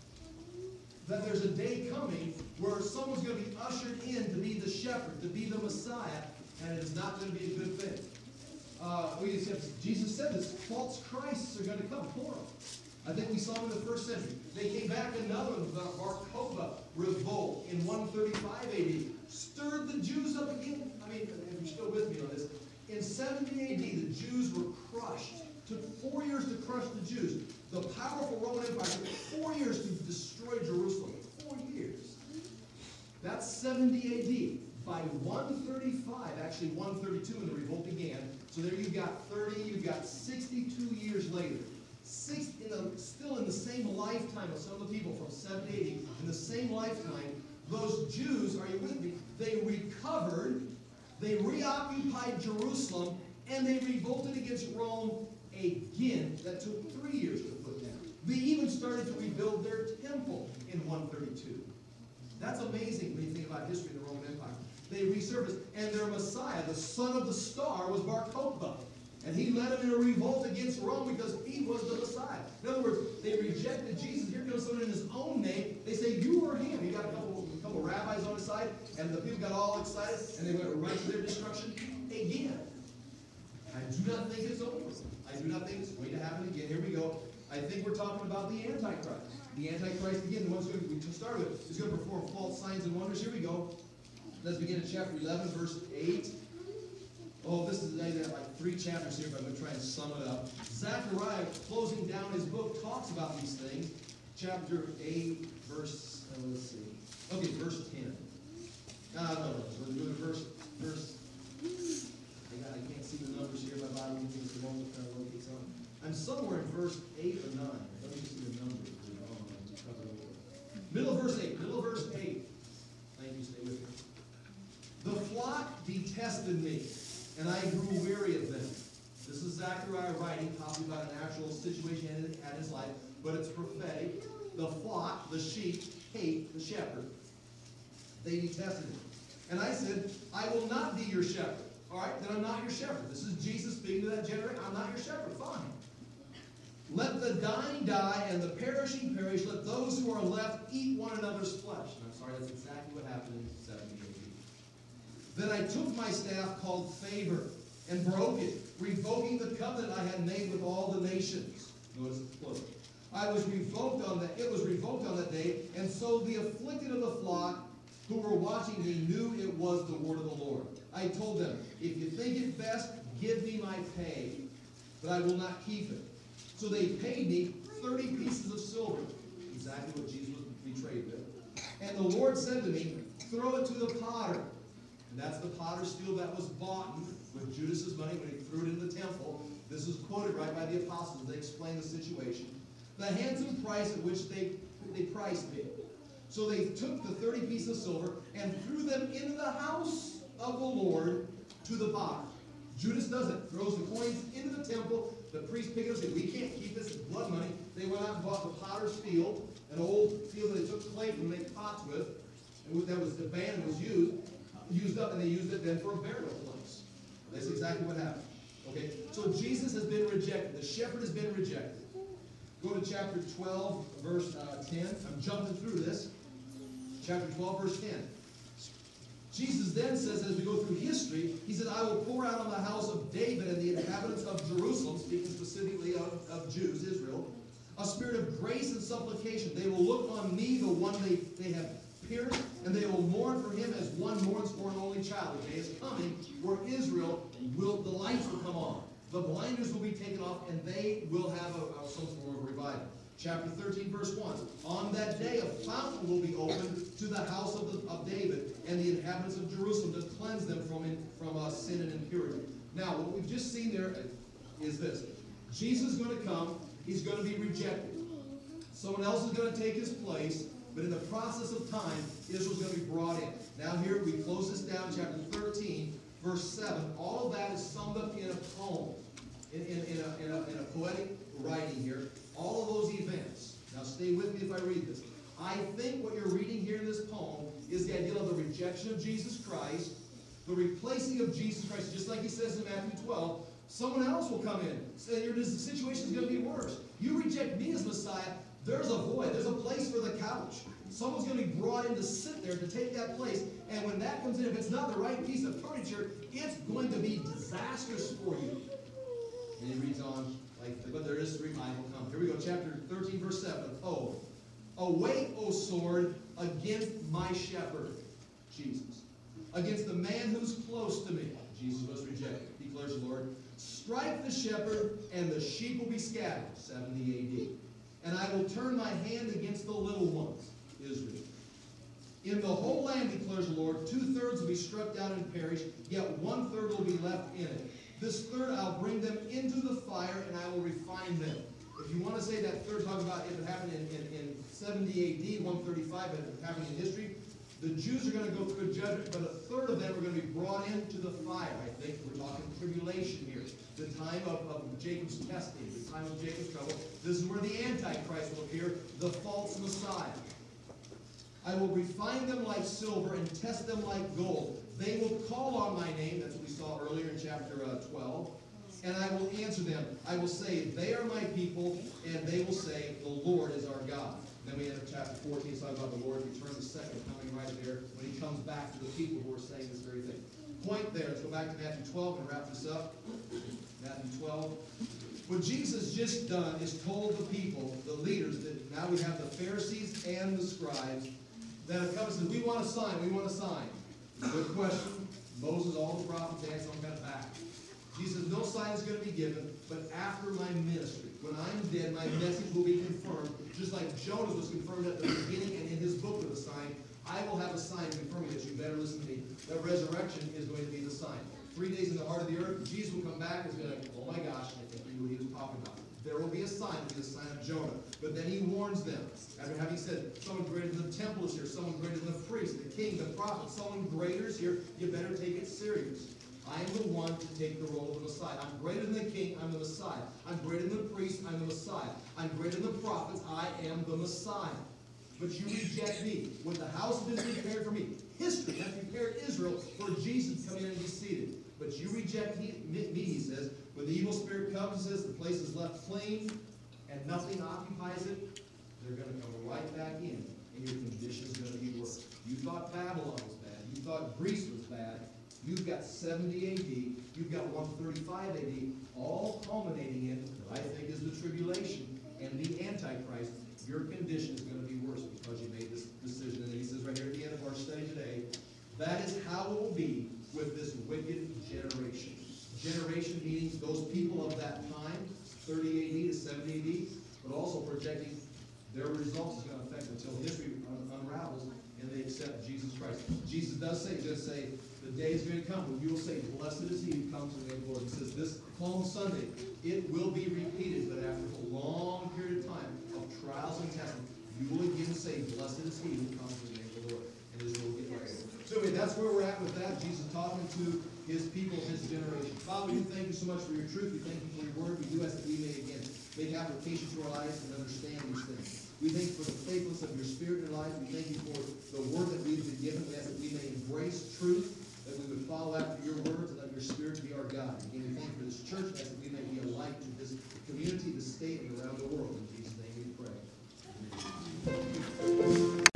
That there's a day coming where someone's going to be ushered in to be the shepherd, to be the Messiah, and it is not going to be a good thing. Uh, we just have, Jesus said this, false Christs are going to come, plural. I think we saw them in the first century. They came back another one, the Bar Kokhba revolt in one thirty-five A D. Stirred the Jews up again. I mean, if you're still with me on this. In seventy A D, the Jews were crushed. It took four years to crush the Jews. The powerful Roman Empire took four years to destroy Jerusalem. Four years. That's seventy A D. By one thirty-five, actually one thirty-two when the revolt began, so there you've got thirty, you've got sixty-two years later. Six, in a, still in the same lifetime of some of the people from seventy A D, in the same lifetime, those Jews, are you with me? They recovered, they reoccupied Jerusalem, and they revolted against Rome again. That took three years to put down. They even started to rebuild their temple in one thirty-two. That's amazing when you think about history of the Roman Empire. They resurfaced, and their Messiah, the son of the star, was Bar Kokhba. And he led them in a revolt against Rome because he was the Messiah. In other words, they rejected Jesus. Here comes someone in his own name. They say, you are him. He got a couple, a couple rabbis on his side, and the people got all excited, and they went right to their destruction again. I do not think it's over. I do not think it's going to happen again. Here we go. I think we're talking about the Antichrist. The Antichrist, again, the one's going to, we start with, is going to perform false signs and wonders. Here we go. Let's begin in chapter eleven, verse eight. Oh, this is I got like three chapters here, but I'm going to try and sum it up. Zechariah, closing down his book, talks about these things. Chapter eight, verse, uh, let's see. Okay, verse ten. Ah, no, no, we're doing verse, verse, I, got, I can't see the numbers here. My Bible gives me a moment to try to locate something. I'm somewhere in verse eight or nine. Let me see the numbers. Middle of verse eight. Middle of verse eight. Thank you, stay with me. The flock detested me, and I grew weary of them. This is Zechariah writing, talking about an actual situation in at his life, but it's prophetic. The flock, the sheep, hate the shepherd. They detested him. And I said, I will not be your shepherd. All right, then I'm not your shepherd. This is Jesus speaking to that generation. I'm not your shepherd. Fine. Let the dying die and the perishing perish. Let those who are left eat one another's flesh. And I'm sorry, that's exactly what happened in seventy A D. Then I took my staff called favor and broke it, revoking the covenant I had made with all the nations. Notice the plural. I was revoked on that. It was revoked on that day, and so the afflicted of the flock who were watching me knew it was the word of the Lord. I told them, if you think it best, give me my pay, but I will not keep it. So they paid me thirty pieces of silver, exactly what Jesus was betrayed with. And the Lord said to me, throw it to the potter. And that's the potter's field that was bought with Judas's money when he threw it into the temple. This is quoted right by the apostles. They explain the situation. The handsome price at which they, they priced me. So they took the thirty pieces of silver and threw them into the house of the Lord to the potter. Judas does it. Throws the coins into the temple. The priest pick it up and say, we can't keep this. It's blood money. They went out and bought the potter's field, an old field that they took clay from to make pots with, and that was abandoned, was used, used up, and they used it then for a burial place. That's exactly what happened. Okay? So Jesus has been rejected. The shepherd has been rejected. Go to chapter twelve, verse uh, ten. I'm jumping through this. Chapter twelve, verse ten. Jesus then says, as we go through history, he said, I will pour out on the house of David and the inhabitants of Jerusalem, speaking specifically of, of Jews, Israel, a spirit of grace and supplication. They will look on me, the one they, they have pierced, and they will mourn for him as one mourns for an only child. The day is coming where Israel will, the lights will come on. The blinders will be taken off, and they will have a, a, some form of revival. Chapter thirteen, verse one. On that day, a fountain will be opened to the house of, the, of David and the inhabitants of Jerusalem to cleanse them from, in, from uh, sin and impurity. Now, what we've just seen there is this. Jesus is going to come. He's going to be rejected. Someone else is going to take his place. But in the process of time, Israel's going to be brought in. Now here, we close this down, chapter thirteen, verse seven. All of that is summed up in a poem, in, in, in, a, in, a, in a poetic writing here. All of those events. Now stay with me if I read this. I think what you're reading here in this poem is the idea of the rejection of Jesus Christ, the replacing of Jesus Christ, just like he says in Matthew twelve. Someone else will come in. So your situation is going to be worse. You reject me as Messiah, there's a void. There's a place for the couch. Someone's going to be brought in to sit there to take that place. And when that comes in, if it's not the right piece of furniture, it's going to be disastrous for you. And he reads on, like, but there is revival come. Here we go, chapter thirteen, verse seven. Oh, awake, O sword, against my shepherd, Jesus. Against the man who's close to me. Jesus was rejected, declares the Lord. Strike the shepherd, and the sheep will be scattered. seventy A D. And I will turn my hand against the little ones, Israel. In the whole land, declares the Lord, two-thirds will be struck down and perish, yet one-third will be left in it. This third I'll bring them into the fire, and I will refine them. If you want to say that third, talk about if it happened in, in, in seventy A D, one thirty-five, if it happened in history, the Jews are going to go through a judgment, but a third of them are going to be brought into the fire. I think we're talking tribulation here. The time of, of Jacob's testing, the time of Jacob's trouble. This is where the Antichrist will appear, the false Messiah. I will refine them like silver and test them like gold. They will call on my name, that's what we saw earlier in chapter uh, twelve, and I will answer them. I will say, they are my people, and they will say, the Lord is our God. Then we end up chapter fourteen, talking about the Lord return the second coming right there when he comes back to the people who are saying this very thing. Point there. Let's go back to Matthew twelve and wrap this up. Matthew twelve. What Jesus just done is told the people, the leaders, that now we have the Pharisees and the scribes that have come and said, we want a sign, we want a sign. Good question. Moses, all the prophets, they had some kind of back. Jesus says, no sign is going to be given, but after my ministry, when I'm dead, my message will be confirmed, just like Jonah was confirmed at the beginning and in his book with a sign. I will have a sign confirming that. You better listen to me. That resurrection is going to be the sign. Three days in the heart of the earth, Jesus will come back and is going to be like, oh my gosh, I think he knew what he was talking about. There will be a sign, it will be the sign of Jonah. But then he warns them, after having said, someone greater than the temple is here, someone greater than the priest, the king, the prophet, someone greater is here, you better take it serious. I am the one to take the role of the Messiah. I'm greater than the king, I'm the Messiah. I'm greater than the priest, I'm the Messiah. I'm greater than the prophets, I am the Messiah. But you reject me. When the house has been prepared for me, history has prepared Israel for Jesus to come in and be seated. But you reject me, me, he says. When the evil spirit comes, he says, the place is left clean and nothing occupies it, they're going to come right back in, and your condition is going to be worse. You thought Babylon was bad. You thought Greece was bad. You've got seventy A D. You've got one thirty-five A D, all culminating in what I think is the tribulation and the Antichrist. Your condition is going to be worse because you made this decision. And he says right here at the end of our study today, that is how it will be with this wicked generation. Generation meaning those people of that time, thirty A D to seventy A D, but also projecting their results is going to affect until history un unravels and they accept Jesus Christ. Jesus does say, he's going to say, the day is going to come when you will say, blessed is he who comes in the name of the Lord. He says this Palm Sunday, it will be repeated, but after a long period of time of trials and testing, you will again say, blessed is he who comes in the name of the Lord. And Israel will get right. So anyway, that's where we're at with that. Jesus talking to his people, his generation. Father, we thank you so much for your truth. We thank you for your word. We do ask that we may again make application to our lives and understand these things. We thank you for the faithfulness of your spirit in our life. We thank you for the word that we've been given. We ask that we may embrace truth, that we would follow after your words, and